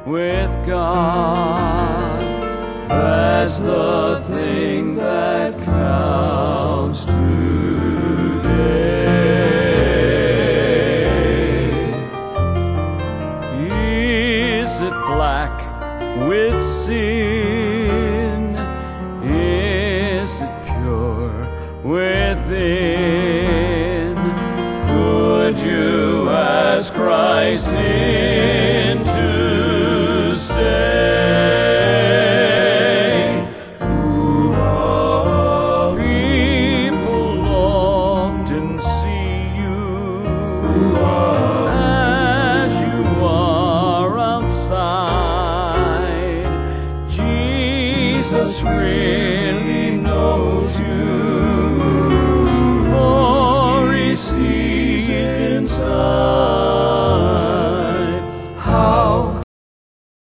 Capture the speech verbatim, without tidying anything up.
with God. That's the thing that counts today. Is it black with sin? Is it pure within? Could you ask Christ in to stay? People often see you as you are outside. Jesus really knows you